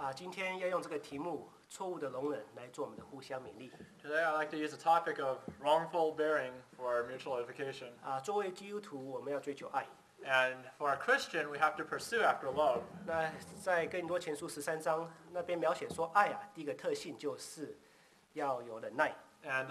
今天要用这个题目“错误的容忍”来做我们的互相勉励。 Today I'd like to use the topic of wrongful bearing for our mutual edification. 作为基督徒，我们要追求爱。 And for a Christian, we have to pursue after love. 那在哥林多前书13章那边描写说，爱第一个特性就是要有忍耐。 And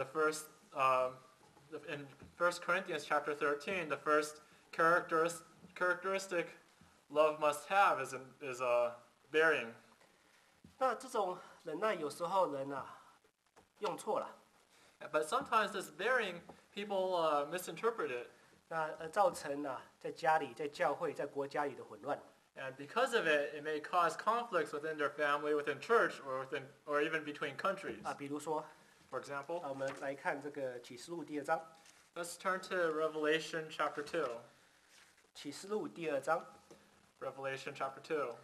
in 1 Corinthians chapter 13, the first characteristic love must have is bearing. 那这种忍耐有时候人用错了。 But sometimes this bearing, people misinterpret it. 那造成在家里、在教会、在国家里的混乱。 And because of it, it may cause conflicts within their family, within church, or even between countries. 比如说 For example, 我们来看这个启示录第2章。 let's turn to Revelation chapter 2. 启示录第2章。 Revelation chapter 2.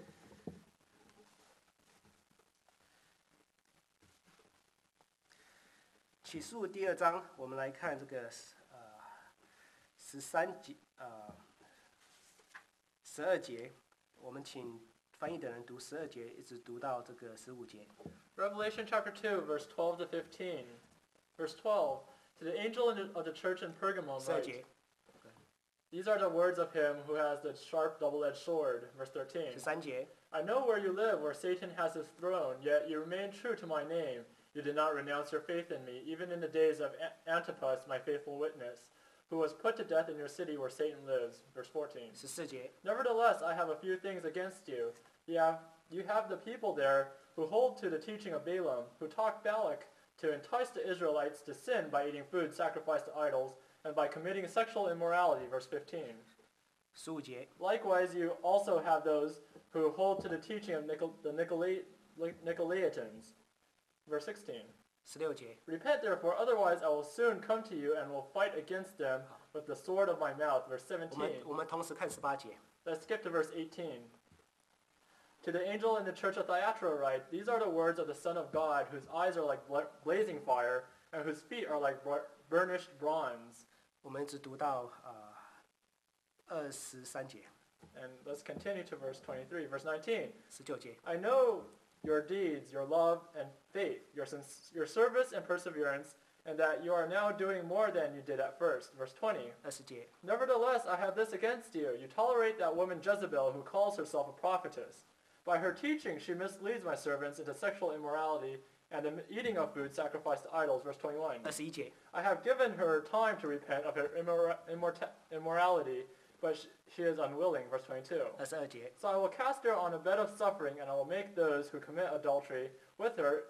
启示录第2章，我们来看这个13节12节，我们请翻译的人读12节，一直读到这个15节。 Revelation chapter 2, verse 12 to 15. Verse 12, to the angel of the church in Pergamum write, these are the words of him who has the sharp double-edged sword. Verse 13, 13节 I know where you live, where Satan has his throne, yet you remain true to my name. You did not renounce your faith in me, even in the days of Antipas, my faithful witness, who was put to death in your city where Satan lives. Verse 14. 14节 Nevertheless, I have a few things against you. You have the people there who hold to the teaching of Balaam, who taught Balak to entice the Israelites to sin by eating food sacrificed to idols and by committing sexual immorality. Verse 15. 15节 Likewise, you also have those who hold to the teaching of the Nicolaitans. Verse 16. 16节 Repent therefore, otherwise I will soon come to you and will fight against them with the sword of my mouth. Verse 17. 我们同时看18节。 Let's skip to verse 18. To the angel in the church of Thyatira write, these are the words of the Son of God, whose eyes are like blazing fire, and whose feet are like burnished bronze. 我们只读到23节。 And let's continue to verse 23. Verse 19. 19节 I know your deeds, your love and faith, your service and perseverance, and that you are now doing more than you did at first. Verse 20. 20节 Nevertheless, I have this against you. You tolerate that woman Jezebel, who calls herself a prophetess. By her teaching, she misleads my servants into sexual immorality and the eating of food sacrificed to idols. Verse 21. 21节 I have given her time to repent of her immorality, but she is unwilling. Verse 22. 22节 So I will cast her on a bed of suffering, and I will make those who commit adultery with her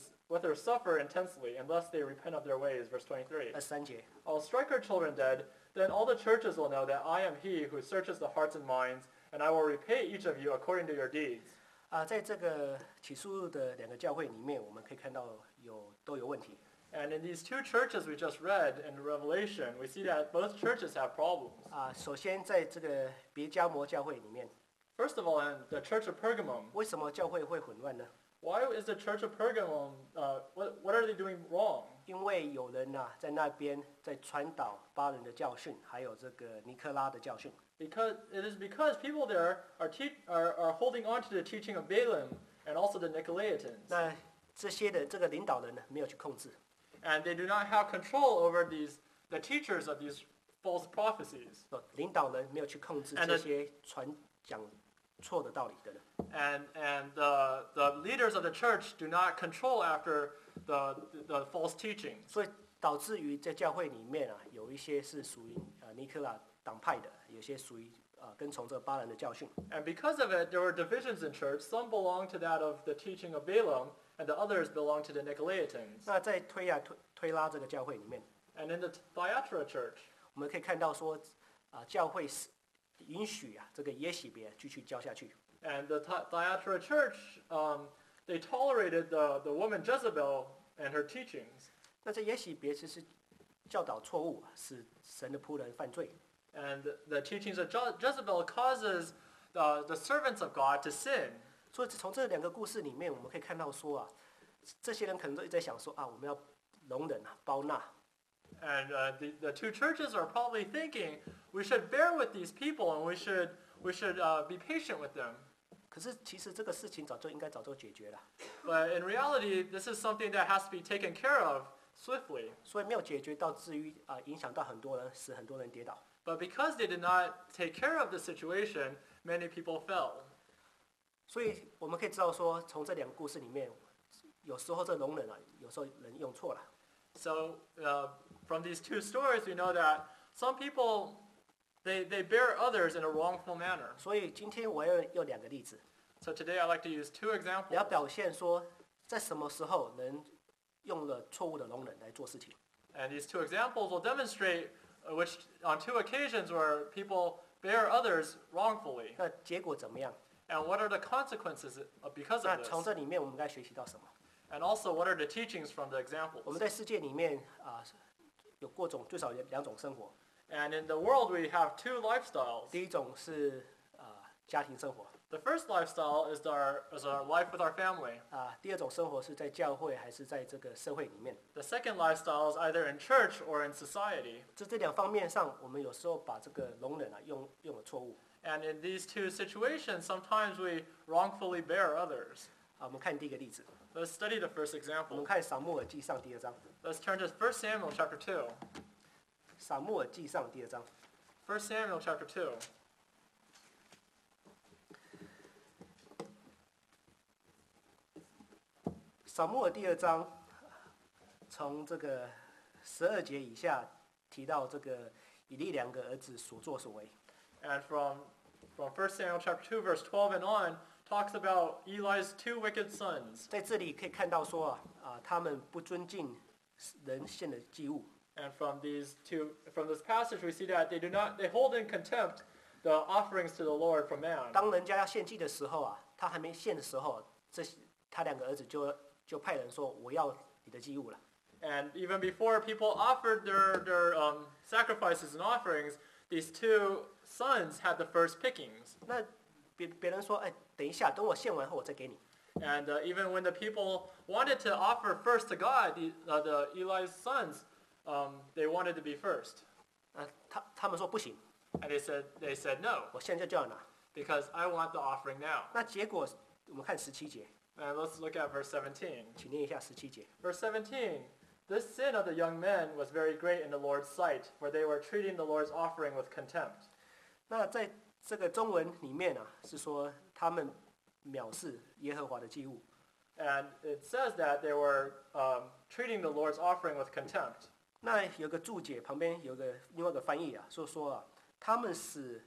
suffer intensely, unless they repent of their ways. Verse 23. 23节 I will strike her children dead. Then all the churches will know that I am he who searches the hearts and minds, and I will repay each of you according to your deeds. 在这个启示录的2个教会里面，我们可以看到都有问题。 And in these two churches we just read in Revelation, we see that both churches have problems. 首先在这个别迦摩教会里面， First of all, in the church of Pergamum, 为什么教会会混乱呢？ why is the church of Pergamum, what are they doing wrong? 因为有人在那边在传导巴人的教训，还有这个尼克拉的教训。 Because people there are holding on to the teaching of Balaam and also the Nicolaitans. 那这个领导人没有去控制。 And they do not have control over the teachers of these false prophecies. 领导人没有去控制这些传讲错的道理的人。 And the leaders of the church do not control after the false teachings. 所以导致于在教会里面有一些是属于尼克拉党派的，有些属于跟从这个巴人的教训。 And because of it, there were divisions in church. Some belong to that of the teaching of Balaam, and the others belong to the Nicolaitans. 那在推拉这个教会里面， And in the Thyatira church, 我们可以看到说，教会是允许这个耶洗别继续教下去。 and the Thyatira church, they tolerated the woman Jezebel and her teachings. 那这耶洗别其实教导错误，使神的仆人犯罪。 And the teachings of Jezebel causes the servants of God to sin. 所以从这2个故事里面，我们可以看到说这些人可能都一直在想说我们要容忍包纳。 And the two churches are probably thinking we should bear with these people and we should be patient with them. 可是其实这个事情早就解决了， But in reality, this is something that has to be taken care of swiftly. 所以没有解决到至于影响到很多人，使很多人跌倒。 But because they did not take care of the situation, many people fell. 所以我们可以知道说，从这两个故事里面，有时候这容忍有时候人用错了。 So from these two stories, we know that some people, they bear others in a wrongful manner. 所以今天我要用两个例子， So today I'd like to use two 来 examples 表现说，在什么时候人用了错误的容忍来做事情。 and these two examples will demonstrate which on two occasions where people bear others wrongfully. 那结果怎么样？ And what are the consequences because 那 of 从 this? 这里面我们该学习到什么？ And also, what are the teachings from the 我 examples? 们在世界里面有各种最少有两种生活， And in the world, we have two lifestyles. 第一种是家庭生活 The first lifestyle is our life with our family. 第二种生活是在教会还是在这个社会里面。 The second lifestyle is either in church or in society. 这两方面上，我们有时候把这个容忍用了错误。 And in these two situations, sometimes we wrongfully bear others. 我们看第一个例子， Let's study the first 我们 example. 看撒母耳记上第2章， Let's turn to 1 Samuel chapter 2. 撒母耳记上第2章。 1 Samuel chapter 2. 撒母耳第2章，从这个12节以下提到这个以利两个儿子所作所为。 And from 1 Samuel chapter 2, verse 12 and on, talks about Eli's two wicked sons. 在这里可以看到说他们不尊敬人献的祭物， And from this passage, we see that they hold in contempt the offerings to the Lord from man. 当人家要献祭的时候他还没献的时候，他两个儿子就派人说我要你的祭物了。 And even before people offered their sacrifices and offerings, these two sons had the first pickings. 那别人说，等一下，等我献完后我再给你。 And even when the people wanted to offer first to God, the Eli's sons, they wanted to be first. 他们说不行， And they said no, 我现在就要拿。 because I want the offering now. 那结果我们看17节， And let's look at verse 17. 请念一下17节。 Verse 17, this sin of the young men was very great in the Lord's sight, for they were treating the Lord's offering with contempt. 那在这个中文里面是说他们藐视耶和华的祭物。 And it says that they were treating the Lord's offering with contempt. 那有个注解，旁边有个另外一个翻译说他们使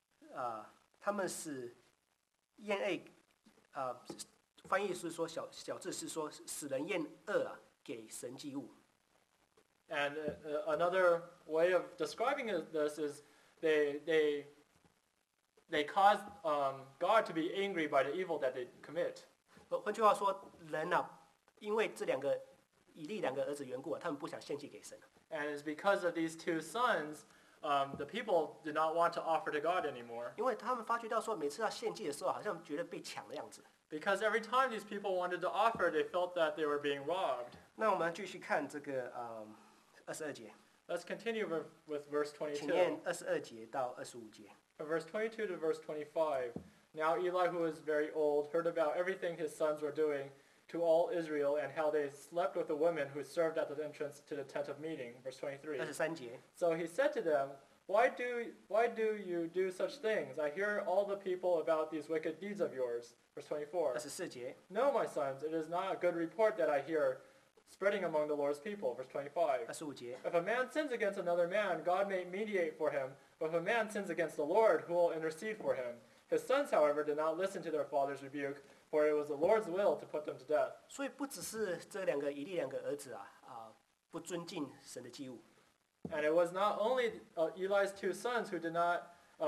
厌恶翻译是说小字是说使人厌恶给神祭物。 And another way of describing this is they cause God to be angry by the evil that they commit. 换句话说，人因为这以利两个儿子缘故他们不想献祭给神。 And it's because of these two sons, the people did not want to offer to God anymore. 因为他们发觉到说，每次要献祭的时候，好像觉得被抢的样子。 Because every time these people wanted to offer, they felt that they were being robbed. 那我们继续看这个22节， Let's continue with verse 请 22. 念22节到25节。 From verse 22 to verse 25. Now Eli, who was very old, heard about everything his sons were doing to all Israel and how they slept with the women who served at the entrance to the tent of meeting. Verse 23. 23节， So he said to them, Why do you do such things? I hear all the people about these wicked deeds of yours. Verse 24. 24节， No, my sons, it is not a good report that I hear spreading among the Lord's people. Verse 25. 25节， If a man sins against another man, God may mediate for him. But if a man sins against the Lord, who will intercede for him? His sons, however, did not listen to their father's rebuke, for it was the Lord's will to put them to death. 所以不只是这以利两个儿子不尊敬神的祭物， And it was not only Eli's two sons who did not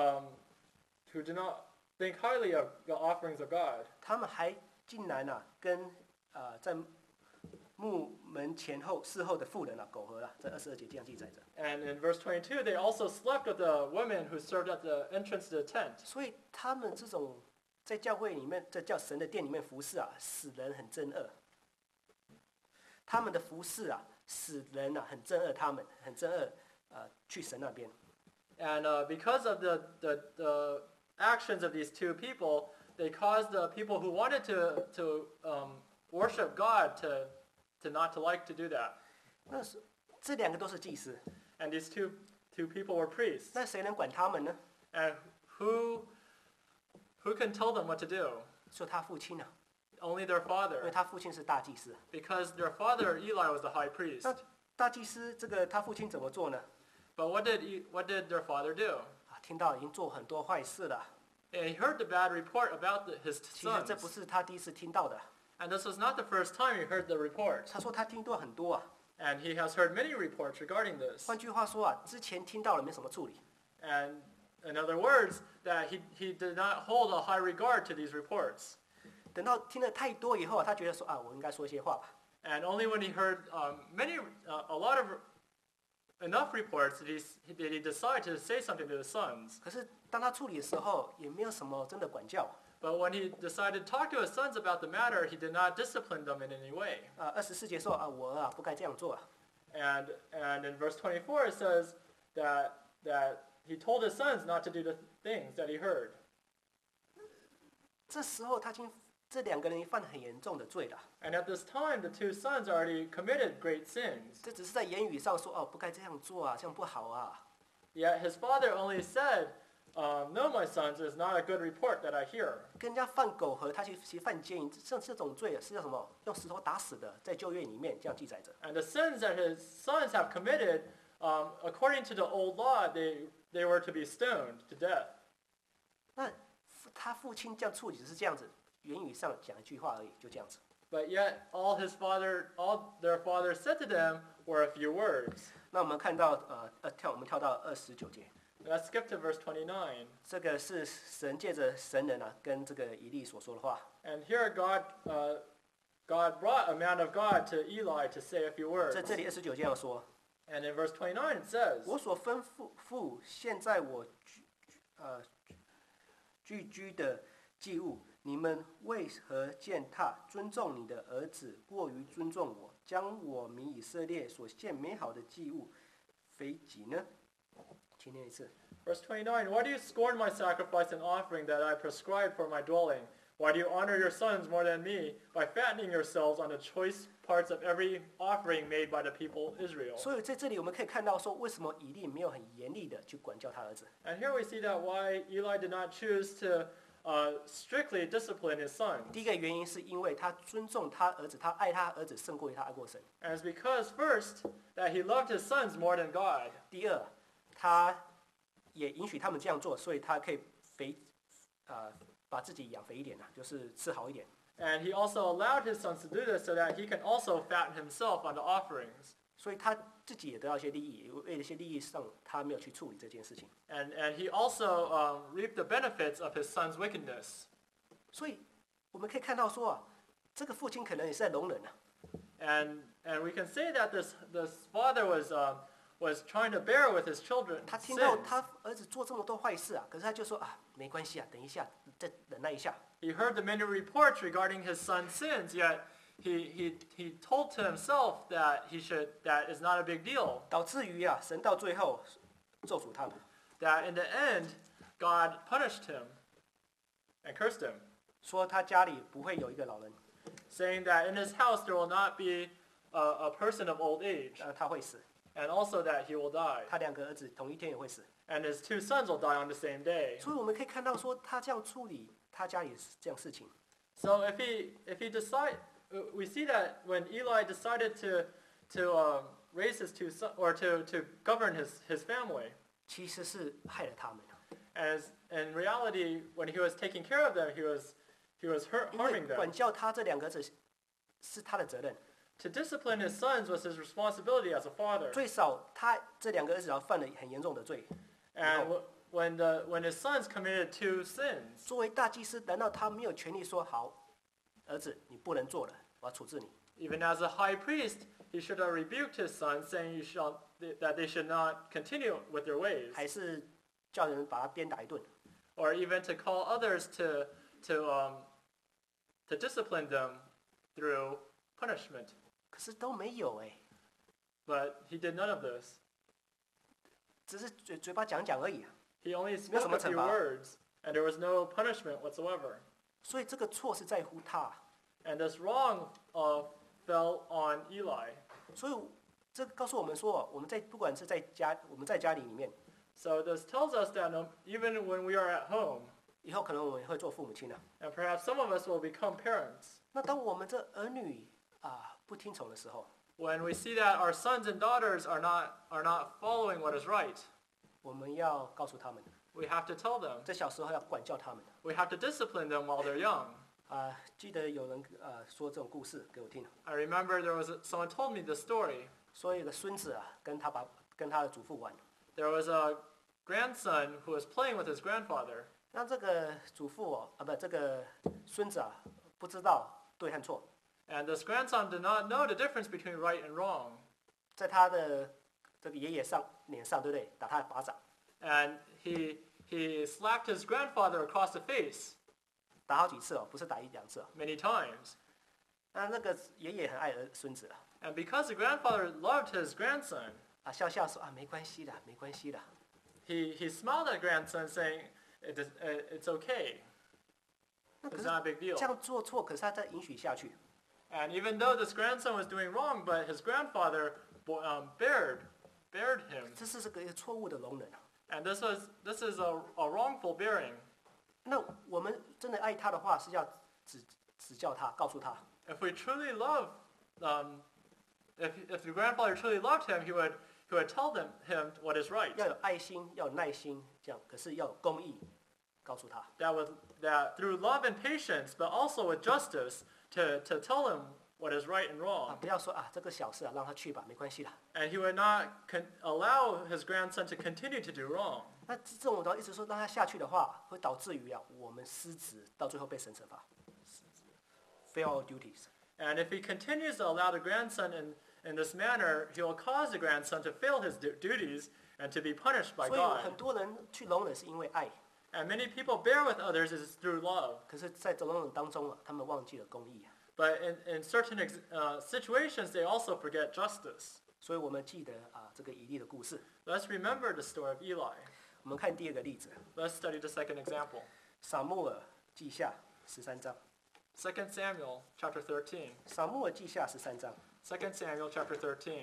think highly of the offerings of God. 他们还竟然跟在墓门前后事后的妇人苟合了，在22节这样记载着。 And in verse 22, they also slept with the women who served at the entrance to the tent. 所以他们这种在教会里面，在叫神的殿里面服侍使人很憎恶。他们的服侍使人很憎恶他们，很憎恶去神那边。 And because of the actions of these two people, they caused the people who wanted to worship God to not to like to do that. 那是这两个都是祭司， And these two people were priests. 那谁能管他们呢？ And who can tell them what to do? 说他父亲啊， Only their 因为 father. 他父亲是大祭司。 Because their father Eli was the high priest. 那大祭司这个他父亲怎么做呢？ But what did their father do? 啊，听到已经做很多坏事了。 And he heard the bad report about his 其实这 sons. 不是他第一次听到的， And this was not the first time he heard the report. 他说他听到很多啊。 And he has heard many reports regarding this. 换句话说啊，之前听到了没什么处理， And in other words, that he did not hold a high regard to these reports. 等到听了太多以后啊，他觉得说啊，我应该说一些话吧。 And only when he heard a lot of enough reports did he decide to say something to his sons. 可是当他处理的时候，也没有什么真的管教。 But when he decided to talk to his sons about the matter, he did not discipline them in any way. 24节说啊，我啊不该这样做啊。 And in verse 24 it says that he told his sons not to do the things that he heard. 这时候他已经这两个人犯很严重的罪了。 And at this time, the two sons already committed great sins. 这只是在言语上说哦，不该这样做啊，这样不好啊。 Yet his father only said, "No, my sons, it is not a good report that I hear." 跟人家犯苟合，他其实犯奸淫，像这种罪是叫什么？用石头打死的，在旧约里面这样记载着。 And the sins that his sons have committed, according to the old law, they were to be stoned to death. 那他父亲这样处理只是这样子，言语上讲一句话而已，就这样子。 But yet all their father said to them were a few words. 那我们看到我们跳到29节， Let's skip to verse 29. 这个是神借着神人啊跟这个以利所说的话。 And here God brought a man of God to Eli to say a few words. 在这里29节这样说： And in verse 29 it says, 我所吩咐现在我聚居的祭物，你们为何践踏尊重你的儿子，过于尊重我，将我民以色列所献美好的祭物肥己呢？请念一次。 Verse 29, Why do you scorn my sacrifice and offering that I prescribed for my dwelling? Why do you honor your sons more than me by fattening yourselves on the choice parts of every offering made by the people Israel? 所以在这里我们可以看到说，为什么以利没有很严厉的去管教他儿子？ And here we see that why Eli did not choose to strictly discipline his sons. 第一个原因是因为他尊重他儿子，他爱他儿子胜过于他爱过神。 And it's because first, that he loved his sons more than God. 第二，他也允许他们这样做，所以他可以把自己养肥一点就是吃好一点。 And he also allowed his sons to do this so that he can also fatten himself on the offerings. 所以他自己也得到一些利益，为了一些利益上，他没有去处理这件事情。 And he also reaped the benefits of his son's wickedness. 所以我们可以看到说这个父亲可能也是在容忍 And we can say that this father was trying to bear with his children 他听到 sins. 他儿子做这么多坏事可是他就说没关系等一下，再忍耐一下。 He heard the many reports regarding his son's sins, yet he told to himself that that is not a big deal. 导致于神到最后咒诅他们， That in the end, God punished him and cursed him, 说他家里不会有一个老人， saying that in his house there will not be a person of old age, 他会死， and also that he will die, 他2个儿子同一天也会死。 and his 2 sons will die on the same day. 所以我们可以看到说他这样处理他家里是这样事情。 So if he decide, we see that when Eli decided to raise his 2 sons or to govern his family, 其实是害了他们， as in reality when he was taking care of them, he was 因为 harming them. 管教他这2个儿子是他的责任， To discipline his sons was his responsibility as a father. 最少他这2个儿子犯了很严重的罪。 And when his sons committed 2 sins, 作为大祭司，难道他没有权利说好，儿子你不能做了，我要处置你？ even as a high priest, he should have rebuked his sons, saying that they should not continue with their ways, 还是叫人把他鞭打一顿？ or even to call others to discipline them through punishment. 可是都没有 But he did none of this. 只是嘴巴讲讲而已。 He only 没有什 spoke 么 a few 惩罚。 words, and there was no punishment whatsoever. 所以这个错是在乎他。 And this wrong fell on Eli. 所以这个告诉我们说，我们不管是我们在家里面， So this tells us that even when we are at home, 以后可能我们会做父母亲了。 and perhaps some of us will become parents, 那当我们这儿女不听从的时候， when we see that our sons and daughters are not following what is right, 我们要告诉他们， we have to tell them. 在小时候要管教他们。 We have to discipline them while they're young. 记得有人说这种故事给我听， I remember someone told me this story. 说有个孙子跟他的祖父玩， There was a grandson who was playing with his grandfather. 那这个祖父这个孙子不知道对和错， And this grandson did not know the difference between right and wrong. 在他的这个爷爷脸上，对不对？打他的巴掌， And he slapped his grandfather across the face 打好几次不是打一两次。 many times. 那个爷爷很爱孙子 And because the grandfather loved his grandson, 笑笑说没关系的，没关系的。 he smiled at grandson saying, it's okay. 那可 It's 是 not a big deal. 这样做错，可是他再允许下去， And even though this grandson was doing wrong, but his grandfather bared him. 这是个错误的容忍。 And this is a wrongful bearing. 那我们真的爱他的话，是要指教他，告诉他。 If we truly love, if the grandfather truly loved him, he would tell him what is right. 要有爱心，要有耐心，这样，可是要有公义，告诉他。 That through love and patience, but also with justice, to tell him what is right and wrong. 不要说这个小事让他去吧，没关系啦。 And he would not allow his grandson to continue to do wrong. 那这种的意思说让他下去的话，会导致于我们失职，到最后被神惩罚。Fail our duties。 And if he continues to allow the grandson in this manner, he will cause the grandson to fail his duties and to be punished by 所以 God. 很多人去容忍是因为爱， And many people bear with others is through love. 可是，在这容忍当中他们忘记了公义。 But in certain situations, they also forget justice. 所以我们记得这个以利的故事。 Let's remember the story of Eli. 我们看第二个例子， Let's study the second example. 撒母耳记下13章。 2 Samuel chapter 13. 撒母耳记下13章。 2 Samuel chapter 13.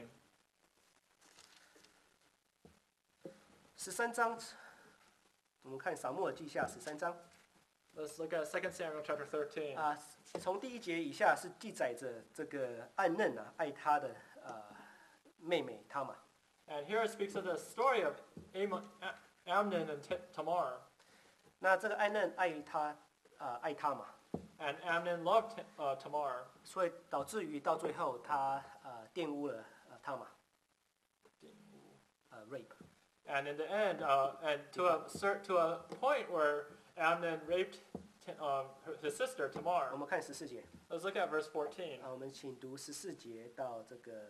13章，我们看撒母耳记下13章。 Let's look at 2 Samuel chapter 13. 从第1节以下是记载着这个暗嫩爱他的妹妹他玛。 And here it speaks of the story of Amnon and Tamar. 那这个暗嫩爱他玛， And Amnon loved Tamar. 所以导致于到最后他玷污了他玛，rape。 And in the end, and to a point where Amnon raped his sister 我 Tamar. 们看14节， Let's look at verse 14. 我们请读14节到这个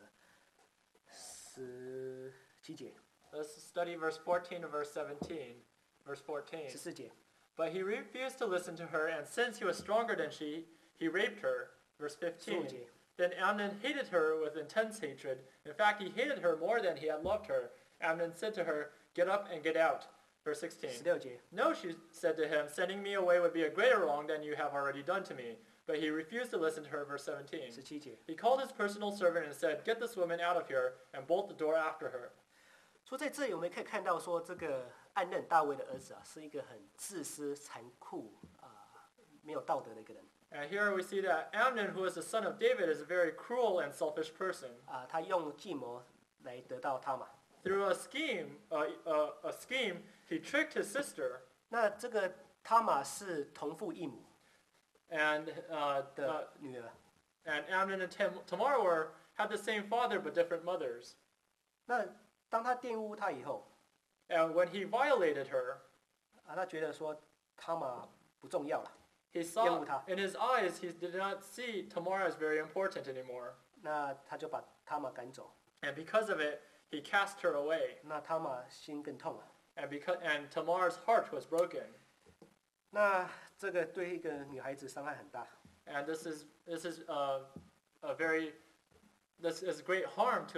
17节。 Let's study verse 14 to verse 17. Verse 14. 14节， But he refused to listen to her, and since he was stronger than she, he raped her. Verse 15. 15节， Then Amnon hated her with intense hatred. In fact, he hated her more than he had loved her. Amnon said to her, "Get up and get out." Verse 16. 16节， No, she said to him, "Sending me away would be a greater wrong than you have already done to me." But he refused to listen to her. Verse 17. 17节。 He called his personal servant and said, "Get this woman out of here and bolt the door after her." 所以在这里我们可以看到说，这个暗嫩大卫的儿子是一个很自私、残酷没有道德的一个人。 And here we see that Amnon, who is the son of David, is a very cruel and selfish person. 他用计谋来得到他玛。 Through a scheme, he tricked his sister. 那这个他玛是同父异母 And 的女儿。 and Amnon and Tamar had the same father but different mothers. 那当他玷污她以后， And when he violated her, 他觉得说他玛不重要了， he saw in his eyes he did not see Tamar as very important anymore. 那他就把他玛赶走。 And because of it, he cast her away. 那他玛心更痛了。 And Tamar's heart was broken. 那这个对一个女孩子伤害很大。 And this is great harm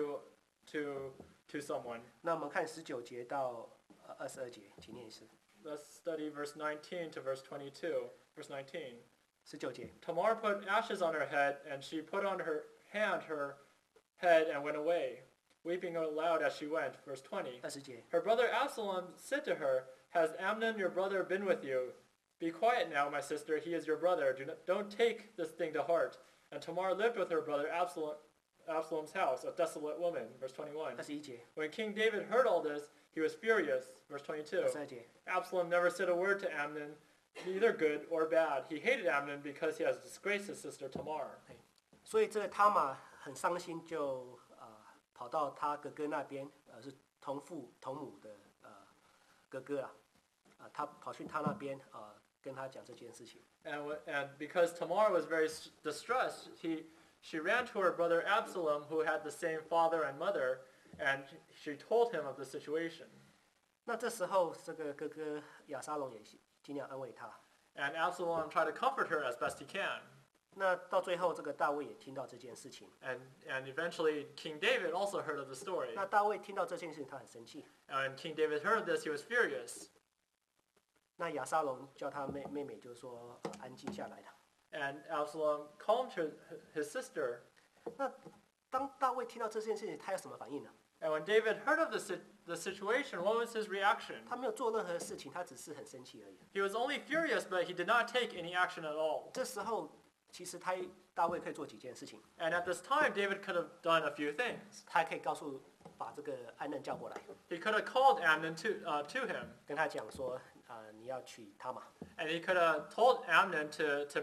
to someone. 那我们看19节到22节，请念一次。 Let's study verse 19 to verse 22. Verse 19. 19节， Tamar put ashes on her head, and she put on her hand her head and went away, weeping aloud as she went. Verse 20. 20节， Her brother Absalom said to her, Has Amnon your brother been with you? Be quiet now, my sister, he is your brother. Don't take this thing to heart. And Tamar lived with her brother Absalom's house, a desolate woman. Verse 21. 21节， When King David heard all this, he was furious. Verse 22. 22节， Absalom never said a word to Amnon, neither good or bad. He hated Amnon because he has disgraced his sister Tamar. 所以这个他玛很伤心就，跑到他哥哥那边，是同父同母的哥哥啊，他跑去他那边跟他讲这件事情。 And because Tamar was very distressed, she ran to her brother Absalom, who had the same father and mother, and she told him of the situation. 那这时候这个哥哥亚沙龙也尽量安慰他。 And Absalom tried to comfort her as best he can. 那到最后，这个大卫也听到这件事情。 And eventually King David also heard of the story. 那大卫听到这件事情，他很生气。 And King David heard this, he was furious. 那亚沙龙叫他妹妹，就是说安静下来了。 And Absalom calmed his sister. 那当大卫听到这件事情，他有什么反应呢？ And when David heard of the situation, what was his reaction? 他没有做任何事情，他只是很生气而已。 He was only furious, but he did not take any action at all. 这时候，其实大卫可以做几件事情。 And at this time, David could have done a few things. 他可以把这个安嫩叫过来， He could have called Amnon to him. 跟他讲说，你要娶他嘛， And he could have told Amnon to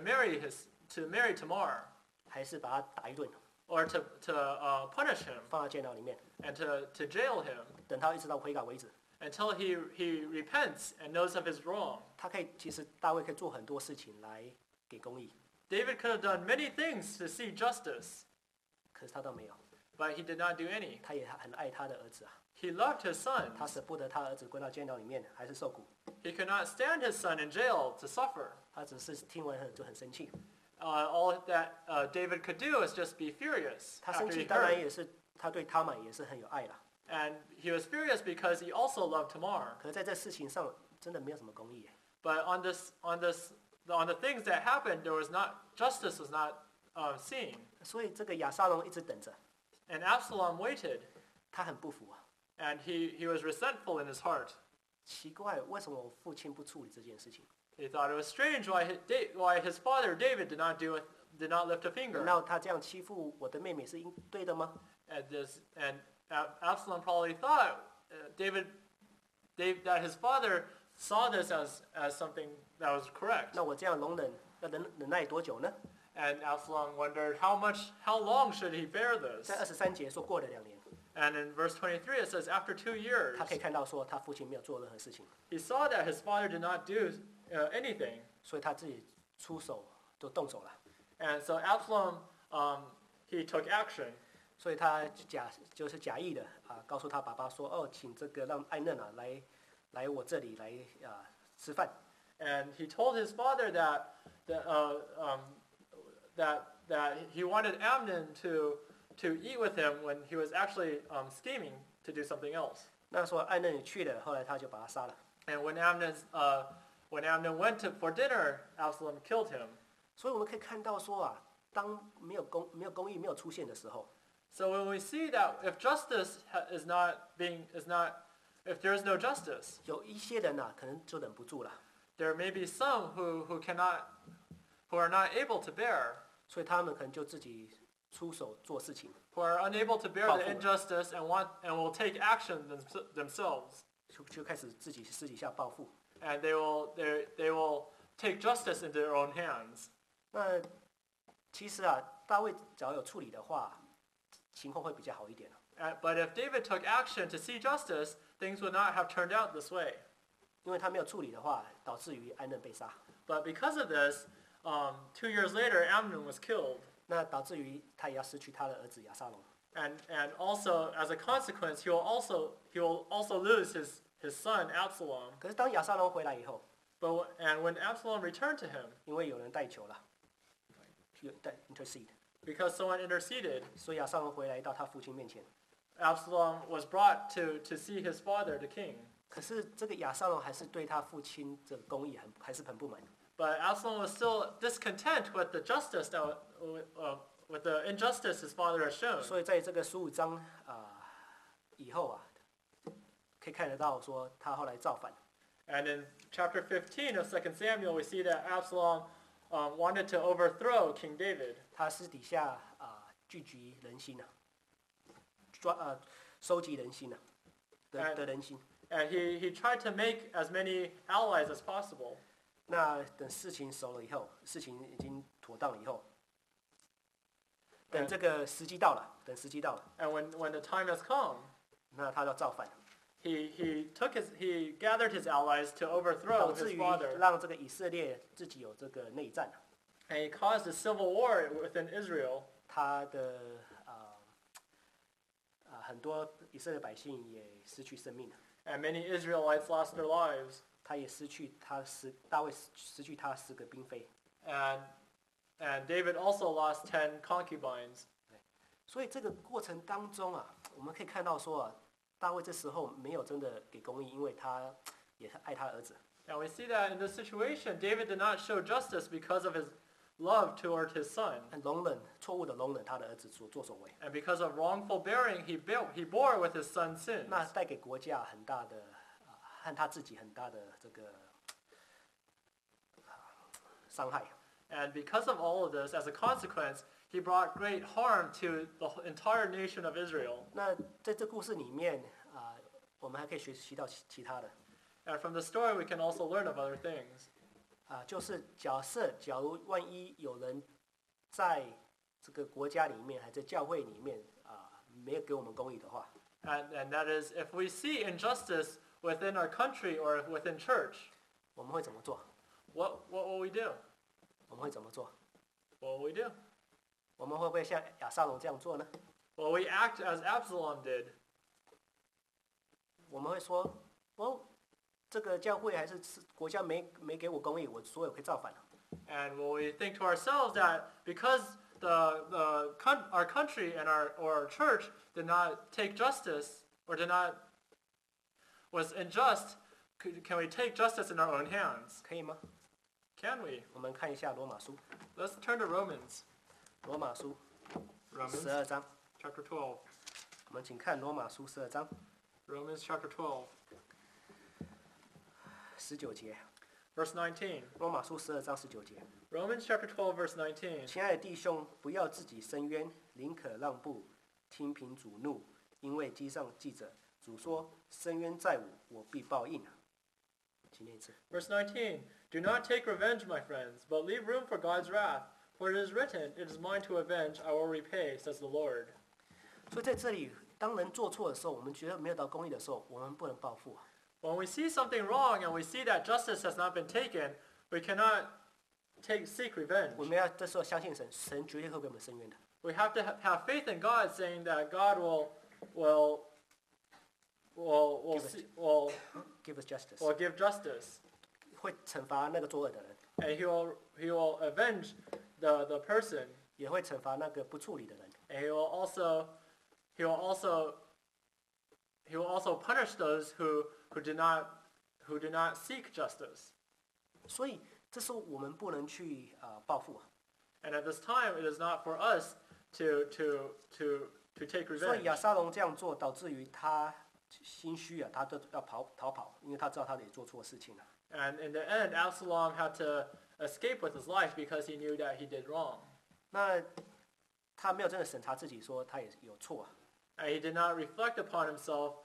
marry Tamar, 还是把他打一顿， or to punish him 放到监牢里面， and to jail him 等他一直到悔改为止。 until he repents and knows of his wrong. 其实大卫可以做很多事情来给公义， David could have done many things to see justice, 可是他倒没有。 but he did not do any. 他也很爱他的儿子啊， He loved his son. 他舍不得他儿子关到监牢里面，还是受苦， He could not stand his son in jail to suffer. 他只是听完就很生气。 All that David could do is just be furious 他生 after 气 he 当然 heard. 也是他对他们也是很有爱啦， And he was furious because he also loved Tamar. 可是在这事情上真的没有什么公义耶。 But on the things that happened, justice was not seen. 所以这个亚沙龙一直等着， And Absalom waited, 他很不服啊， and he was resentful in his heart. 奇怪，为什么我父亲不处理这件事情？ He thought it was strange why his father David did not lift a 难 finger. 道他这样欺负我的妹妹是对的吗？ And Absalom probably thought that his father saw this as something that was correct. 那我这样容忍要忍耐多久呢？ And Absalom wondered how long should he bear this? 在23节说过了2年， And in verse 23 it says, after 2 years, 他可以看到说他父亲没有做任何事情， he saw that his father did not do anything. 所以他自己出手就动手了， And so Absalom, he took action. 所以他假意的告诉他爸爸说，哦，请这个让安嫩来我这里来吃饭。 And he told his father that he wanted Amnon to eat with him when he was actually scheming to do something else. 那说安嫩也去了，后来他就把他杀了。 And when Amnon went for dinner, Absalom killed him. 所以我们可以看到说当没有公义没有出现的时候， So when we see that if there is no justice, 有一些人可能就忍不住了， there may be some who are not able to bear, 所以他们可能就自己出手做事情， who are unable to bear the 报复。 injustice and will take action themselves, 就开始自己私底下报复。 and they will take justice into their own hands. 那其实大卫只要有处理的话，情况会比较好一点。 But if David took action to see justice, things would not have turned out this way. 因为他没有处理的话，导致于安嫩被杀， But because of this, 2 years later, Amnon was killed. 那导致于他也要失去他的儿子亚沙龙。 And also, as a consequence, he will also lose his son Absalom. 可是当亚沙龙回来以后， And when Absalom returned to him, 因为有人带球了，intercede， because someone interceded, 所以亚沙龙回来到他父亲面前。 Absalom was brought to see his father, the king. 可是这个亚沙龙还是对他父亲的公义还是很不满。 But Absalom was still discontent with the justice with the injustice his father had shown. 所以在这个15章以后啊，可以看得到说他后来造反。 And in chapter 15 of 2 Samuel, we see that Absalom wanted to overthrow King David. 他私底下聚集人心啊，收集人心啊的人心。 And he tried to make as many allies as possible. 那等事情熟了以后，事情已经妥当了以后，等这个时机到了， And when the time has come, 那他要造反， he gathered his allies to overthrow 导致 his 于 father. 让这个以色列自己有这个内战， And he caused a civil war within Israel. 他的很多以色列百姓也失去生命了， And many Israelites lost their lives. 他也失去大卫失去他10个嫔妃， And David also lost 10 concubines. 所以这个过程当中啊，我们可以看到说啊，大卫这时候没有真的给公义，因为他也爱他儿子。 And we see that in this situation, David did not show justice because of his love toward his son. 错误的容忍他的儿子所作所为， And because of wrongful bearing, he bore with his son's sins. 那带给国家很大的和他自己很大的这个伤害。 And because of all of this, as a consequence, he brought great harm to the entire nation of Israel. 那在这故事里面我们还可以学习到其他的 And from the story, we can also learn of other things. 就是假如万一有人在这个国家里面，还在教会里面没有给我们公义的话， And that is, if we see injustice within our country or within church, 我们会怎么做？ what will we do? 我们会怎么做？ What will we do? 我们会不会像亚撒龙这样做呢？ Will we act as Absalom did? 我们会说，这个教会还是国家没给我公义，我所有可以造反了。 And will we think to ourselves that because our country and our church did not take justice or was unjust, can we take justice in our own hands? 可以吗？ Can we? 我们看一下罗马书， Let's turn to Romans. 罗马书 Romans 12章， chapter 12. 我们请看罗马书12章 Romans chapter 12, 19节， verse 19. 罗马书12章19节。 Romans chapter 12, verse 19. 亲爱的弟兄，不要自己伸冤，宁可让步，听凭主怒，因为经上记着，主说：“伸冤在我，我必报应。”请念一次。 Verse 19. Do not take revenge, my friends, but leave room for God's wrath. For it is written, It is mine to avenge, I will repay, says the Lord. 所以在这里，当人做错的时候，我们觉得没有到公义的时候，我们不能报复。 When we see something wrong and we see that justice has not been taken, we cannot seek revenge. 我们要这时候相信神，神绝对会给我们伸冤的。 We have to have faith in God, saying that God will Give us justice， give justice, 会惩罚那个作恶的人， and He will avenge the person, 也会惩罚那个不处理的人。 and He will also punish those who do not seek justice. 所以这时候我们不能去报复。 And at this time, it is not for us to take 所以 revenge. 亚撒龙这样做，导致于他心虚啊，他都要逃跑，因为他知道他也做错事情了。 And in the end, Absalom had to escape with his life because he knew that he did wrong. 那他没有真的审查自己，说他也有错啊。 And he did not reflect upon himself,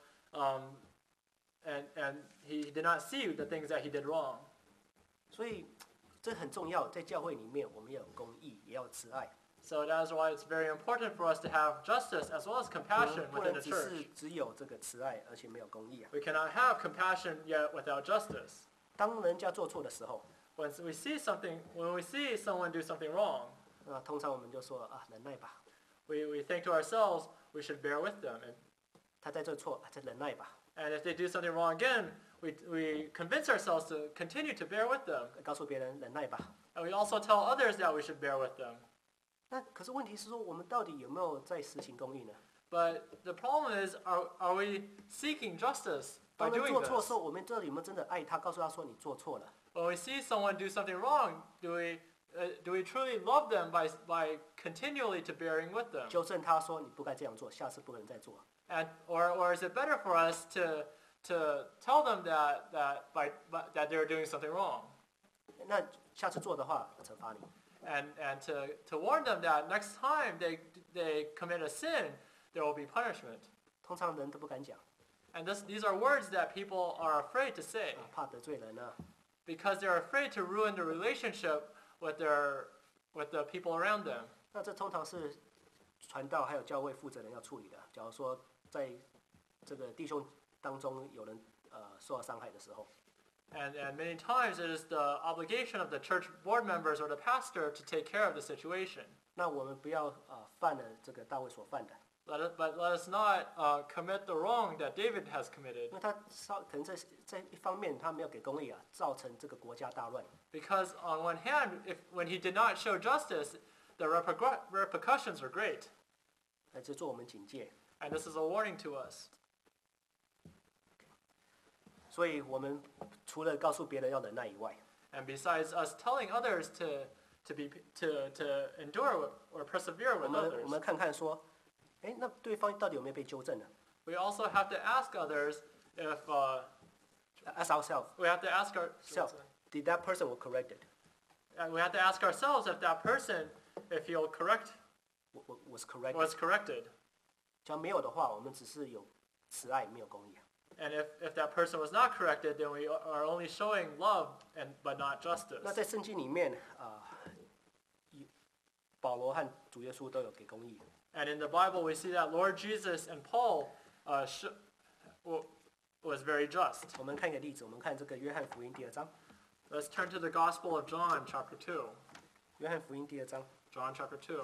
and he did not see the things that he did wrong. 所以这很重要，在教会里面，我们要有公义，也要有慈爱。 So that is why it's very important for us to have justice as well as 我 compassion 们不 within 能 the 只是 church. 只有这个慈爱，而且没有公义啊。 We cannot have compassion yet without justice. 当人家做错的时候， When we see someone do something wrong, 那通常我们就说啊，忍耐吧。 we think to ourselves, we should bear with them. 他在这错，再忍耐吧。 And if they do something wrong again, we convince ourselves to continue to bear with them. 告诉别人忍耐吧。 And we also tell others that we should bear with them. 那可是问题是说，我们到底有没有在实行公义呢？ But the problem is, are we seeking justice by 当人 doing 做错的 this? 时候，我们这里有没有真的爱他？告诉他说你做错了。 When we see someone do something wrong, do we truly love them by continually to bearing with them? 纠正他说你不该这样做，下次不能再做。 Or is it better for us to tell them that they're doing something wrong? 那下次做的话，惩罚你。 And to warn them that next time they commit a sin, there will be punishment. 通常人都不敢讲， And these are words that people are afraid to say 怕得罪人啊。 because they're afraid to ruin the relationship with the people around them. 那这通常是传道还有教会负责人要处理的。假如说在这个弟兄当中有人受到伤害的时候， And many times it is the obligation of the church board members or the pastor to take care of the situation. 那我们不要犯了这个大卫所犯的， But let us not commit the wrong that David has committed. 因为他可能在一方面他没有给公义啊，造成这个国家大乱。 Because on one hand, when he did not show justice, the repercussions are great. 这做我们警戒。 And this is a warning to us. 所以我们除了告诉别人要忍耐以外， And besides us telling others to endure or persevere 我 with 们 others, 看看说，那对方到底有没有被纠正呢 we also have to ask others if ？Ask ourselves, we have to ask ourselves. did that person was corrected? We have to ask ourselves if that person, if he'll correct, Was corrected? was corrected. 假如没有的话，我们只是有慈爱，没有公义。 And if that person was not corrected, then we are only showing love but not justice. 那在圣经里面保罗和主耶稣都有给公义。 And in the Bible, we see that Lord Jesus and Paul was very just. 我们看一个例子，我们看这个约翰福音第2章。 Let's turn to the Gospel of John, chapter 2. 约翰福音第2章， John chapter 2.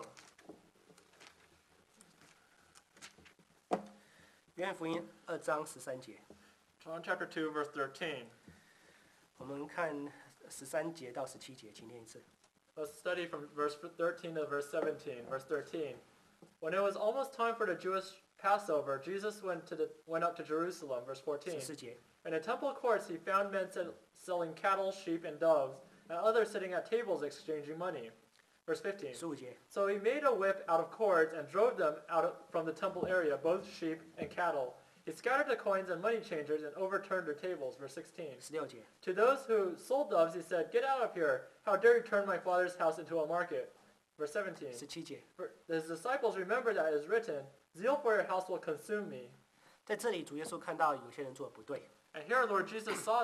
约翰福音2章13节， John chapter 2, verse 13. 我们看13节到17节，请念一次。 Let's study from verse 13 to verse 17. Verse 13. When it was almost time for the Jewish Passover, Jesus went up to Jerusalem. Verse 14. 14节， In the temple courts he found men selling cattle, sheep, and doves, and others sitting at tables exchanging money. Verse 15. 15节， So he made a whip out of cords and drove them from the temple area, both sheep and cattle. He scattered the coins and money changers and overturned their tables. Verse 16. 16节， To those who sold doves he said, Get out of here! How dare you turn my father's house into a market? Verse 17. 17节， His disciples remember that it is written, Zeal for your house will consume me. 在这里主耶稣看到有些人做的不对， And here Lord Jesus saw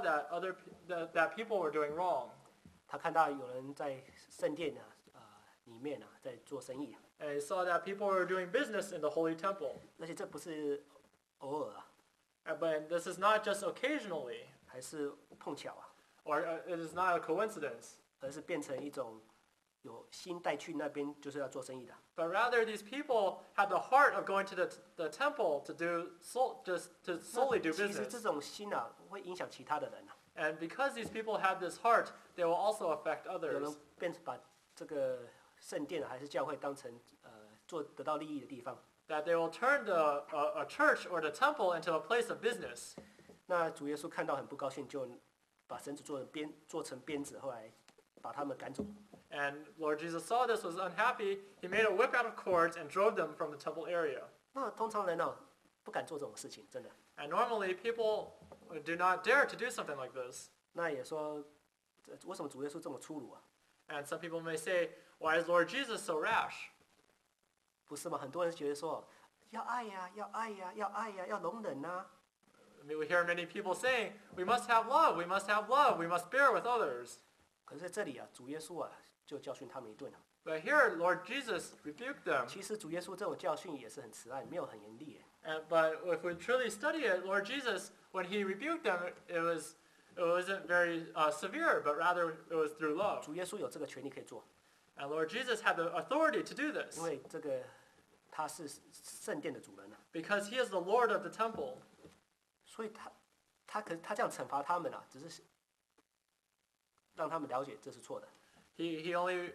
that people were doing wrong. 他看到有人在圣殿里面在做生意， And he saw that people were doing business in the holy temple. 而且这不是偶尔 But this is not just occasionally, 还是碰巧 or it is not a coincidence, 而是变成一种有心带去那边就是要做生意的。 but rather these people had the heart of going to the temple to solely do 其实这 business. 种心会影响其他的人 And because these people have this heart, they will also affect 有 others. 人变成把这个圣殿还是教会当成得到利益的地方。 That they will turn a church or the temple into a place of business. 那主耶稣看到很不高兴，就把绳子做成鞭子，后来把他们赶走。 And Lord Jesus saw this, was unhappy. He made a whip out of cords and drove them from the temple area. 那通常人不敢做这种事情，真的。 And normally people do not dare to do something like this. 那也说，为什么主耶稣这么粗鲁啊？ And some people may say, why is Lord Jesus so rash? 不是吗？很多人觉得说，要爱呀，要爱呀，要爱呀，要容忍呐。 I mean, we hear many people saying, we must have love, we must have love, we must bear with others. 可是在这里主耶稣就教训他们一顿了。 But here, Lord Jesus rebuked them. 其实主耶稣这种教训也是很慈爱，没有很严厉。 But if we truly study it, Lord Jesus, when he rebuked them, it wasn't very severe, but rather it was through love. 主耶稣有这个权利可以做， And Lord Jesus had the authority to do this 因为这个他是圣殿的主人 because he is the Lord of the temple. 所以他这样惩罚他们只是让他们了解这是错的。 He only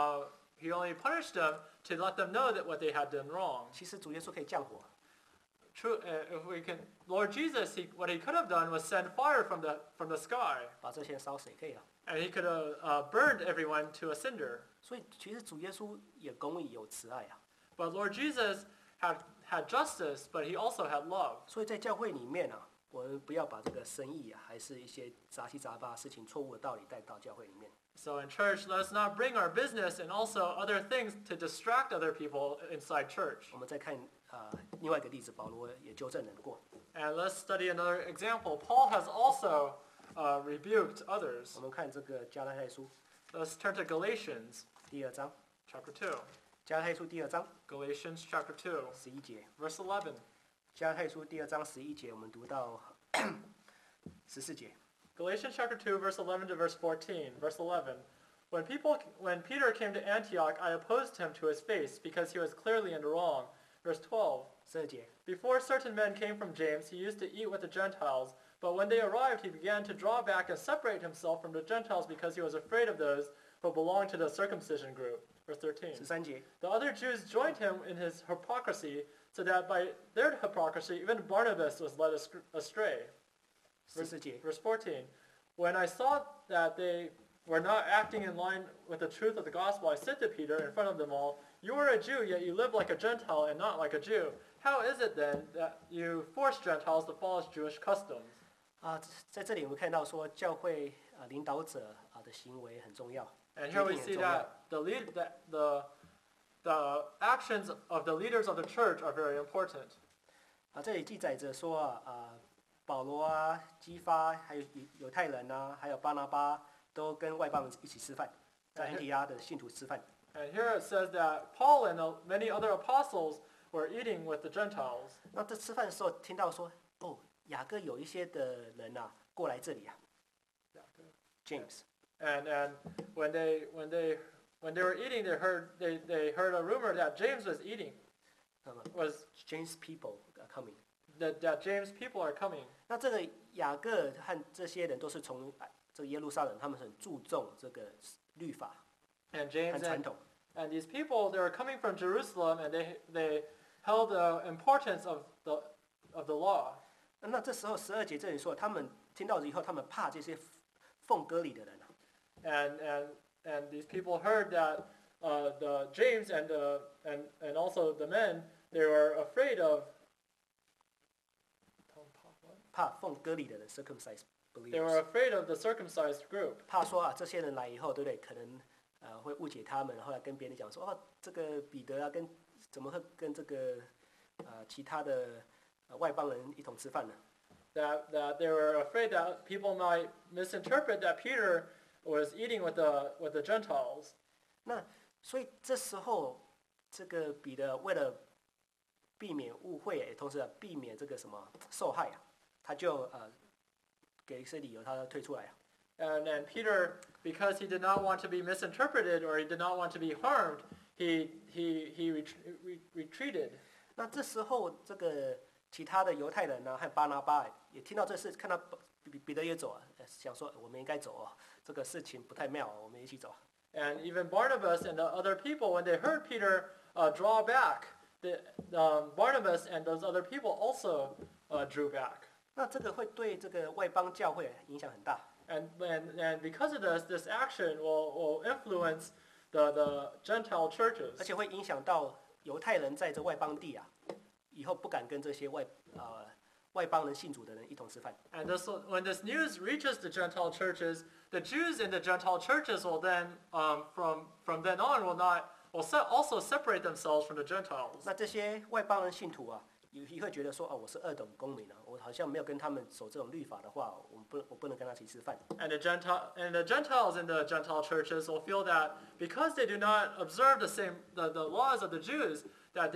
punished them to let them know that what they had done wrong. 其实主耶稣可以降火， True, if we can, Lord Jesus, what he could have done was send fire from the sky, 把这些人烧死也可以了。 And he could have burned everyone to a cinder. 所以其实主耶稣也公义有慈爱啊。 But Lord Jesus had justice, but he also had love. 所以在教会里面啊，我们不要把这个生意啊，还是一些杂七杂八的事情、错误的道理带到教会里面。 So in church, let us not bring our business and also other things to distract other people inside church. 我们再看另外一个例子，保罗也纠正人过。 And let's study another example. Paul has also rebuked others. 我们看这个加拉太书 Let's turn to Galatians 第2章， chapter 2. 加拉太书第2章 Galatians chapter 2, 11节， verse 11. 加拉太书第2章11节，我们读到14节。 Galatians chapter 2, verse 11 to verse 14. Verse 11. When Peter came to Antioch, I opposed him to his face because he was clearly in the wrong. Verse 12. 12节， Before certain men came from James, he used to eat with the Gentiles. But when they arrived, he began to draw back and separate himself from the Gentiles because he was afraid of those who belonged to the circumcision group. Verse 13. 13节， The other Jews joined him in his hypocrisy, so that by their hypocrisy, even Barnabas was led astray. 14节， Verse 14. When I saw that they were not acting in line with the truth of the gospel, I said to Peter in front of them all, You are a Jew, yet you live like a Gentile and not like a Jew. How is it then that you force Gentiles to follow Jewish customs? 在这里我们看到说，教会领导者的行为很重要， And 决 here 定 we 很 see 重要。 that the actions of the leaders of the church are very important. 这里记载着说保罗啊、基法，还有犹太人啊，还有巴拿巴，都跟外邦人一起吃饭，在安提阿的信徒吃饭。 And here it says that Paul and many other apostles were eating with the Gentiles. 那在吃饭的时候，听到说，雅各有一些的人啊，过来这里啊 ，James。 And when they were eating, they heard a rumor that James was eating. 那么 Was James people are coming。 that James people are coming. 那这个雅各和这些人都是从这个耶路撒冷，他们很注重这个律法 And 和 James 传统。 and these people, they were coming from Jerusalem, and they held the importance of the law. 那这时候12节这里说，他们听到以后，他们怕这些奉割礼的人啊。 And these people heard that the James and also the men, they were afraid of. 怕奉割礼的人 circumcised They were believers， afraid of the circumcised group. 怕说这些人来以后，对不对？可能会误解他们，后来跟别人讲说，这个彼得啊，怎么会跟这个其他的外邦人一同吃饭呢？ That they were afraid that people might misinterpret that Peter was eating with the Gentiles. 那所以这时候，这个彼得为了避免误会，同时避免这个什么受害啊，他就给一些理由，他退出来啊。 And Peter, because he did not want to be misinterpreted or he did not want to be harmed, he retreated. 那这时候，这个其他的犹太人呢、和巴拿巴也听到这事，看到彼得也走啊，想说我们应该走哦，这个事情不太妙，我们一起走。 And even Barnabas and the other people, when they heard Peter draw back, Barnabas and those other people also drew back. 那这个会对这个外邦教会影响很大。 And because of this action will influence the Gentile 而 churches. 且会影响到犹太人在这外邦地啊，以后不敢跟这些外邦人信主的人一同吃饭。 And when this news reaches the Gentile churches, the Jews in the Gentile churches will then, from then on, will also separate themselves from the Gentiles. 那这些外邦人信徒啊，也会觉得说，我是二等公民啊，我好像没有跟他们守这种律法的话，我不能跟他一起吃饭。 And the Gentiles in the Gentile churches will feel that because they do not observe the laws of the Jews, that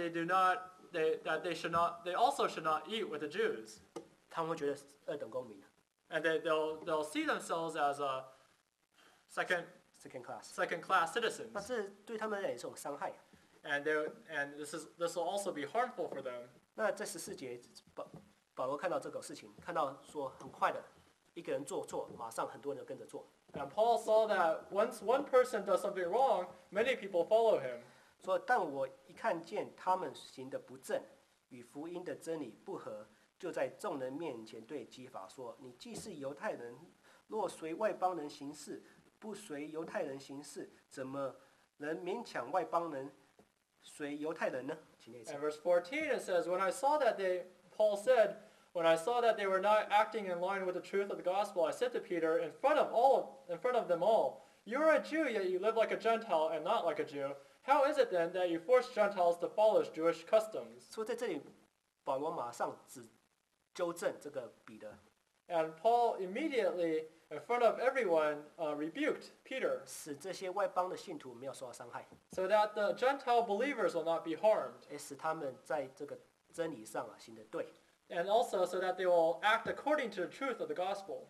they also should not eat with the Jews. 他们会觉得是二等公民 And they'll see themselves as a second ，second class。 class citizens. 那这对他们来讲也是种伤害啊。 And this will also be harmful for them. 那在14节，保罗看到这个事情，看到说很快的，一个人做错，马上很多人就跟着做。 And Paul saw that once one person does something wrong, many people follow him. 说，但我一看见他们行的不正，与福音的真理不合，就在众人面前对基法说：你既是犹太人，若随外邦人行事， 不随犹太人行事，怎么能勉强外邦人随犹太人呢？请念一次。 And verse 14 it says, Paul said, when I saw that they were not acting in line with the truth of the gospel, I said to Peter in front of them all, you are a Jew, yet you live like a Gentile and not like a Jew. How is it then that you force Gentiles to follow Jewish customs? 所以在这里，保罗马上只纠正这个彼得， And Paul immediately, in front of everyone, rebuked Peter 使这些外邦的信徒没有受到伤害， so that the Gentile believers will not be harmed, 也使他们在这个真理上行得对。 and also so that they will act according to the truth of the gospel.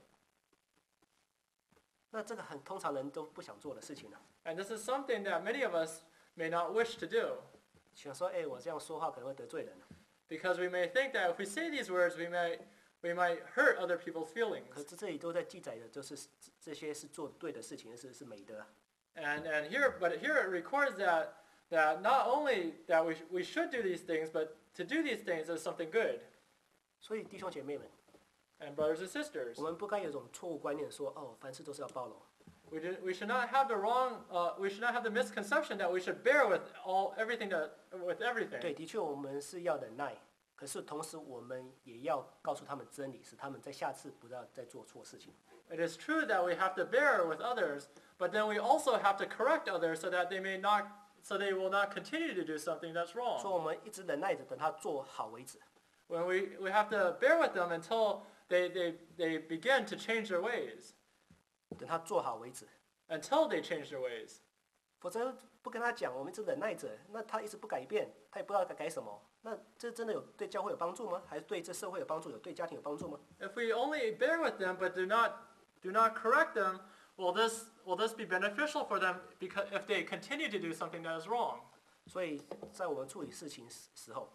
那这个通常人都不想做的事情呢、 And this is something that many of us may not wish to do, 想说，我这样说话可能会得罪人， because we may think that if we say these words, we might hurt other people's feelings. 可是这里都在记载的，就是这些是做对的事情，是美德。 And here it records that not only that we should do these things, but to do these things is something good. 所以弟兄姐妹们， And brothers and sisters, 我们不该有一种错误观念说，凡事都是要包容。 we should not have we should not have the misconception that we should bear with everything. 对，的确我们是要忍耐，可是同时我们也要告诉他们真理，使他们在下次不要再做错事情。 It is true that we have to bear with others, but then we also have to correct others so that they will not continue to do something that's 所以 wrong. 我们一直忍耐着，等他做好为止。 When we have to bear with them until they begin to change their ways, 等他做好为止， until they change their ways. 否则不跟他讲，我们一直忍耐着，那他一直不改变，他也不知道该改什么。那这真的有对教会有帮助吗？还是对这社会有帮助？有对家庭有帮助吗？ If we only bear with them but do not correct them, will this be beneficial for them because if they continue to do something that is wrong? 所以在我们处理事情的时候，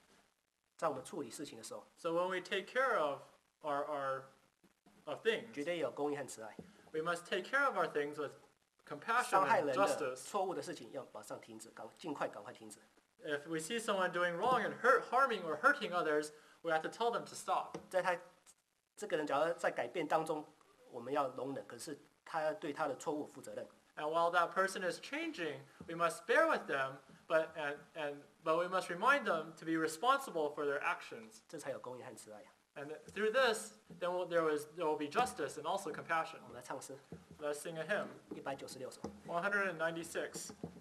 So when we take care of our things, 绝对有公义和慈爱。 we must take care of our things with compassion 伤害 and 人的 justice. 错误的事情要马上停止，尽快赶快停止。 If we see someone doing wrong and harming or hurting others, we have to tell them to stop. 在他这个人假如在改变当中，我们要容忍，可是他要对他的错误负责任。 And while that person is changing, we must bear with them, but we must remind them to be responsible for their actions. 这才有公义和慈爱。 And through this, there will be justice and also compassion. 我们来唱诗 Let's sing a hymn, 196首。 196.